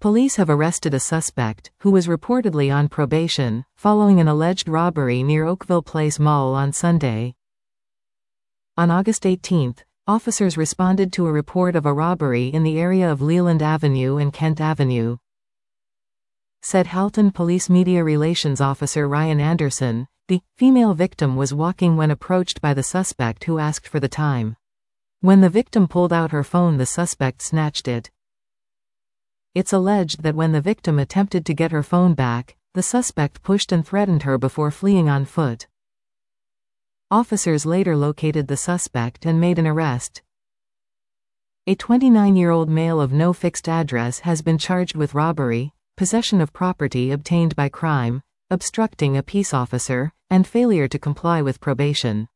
Police have arrested a suspect, who was reportedly on probation, following an alleged robbery near Oakville Place Mall on Sunday. On August 18, officers responded to a report of a robbery in the area of Leland Avenue and Kent Avenue. Said Halton Police Media Relations Officer Ryan Anderson, the female victim was walking when approached by the suspect, who asked for the time. When the victim pulled out her phone, the suspect snatched it. It's alleged that when the victim attempted to get her phone back, the suspect pushed and threatened her before fleeing on foot. Officers later located the suspect and made an arrest. A 29-year-old male of no fixed address has been charged with robbery, possession of property obtained by crime, obstructing a peace officer, and failure to comply with probation.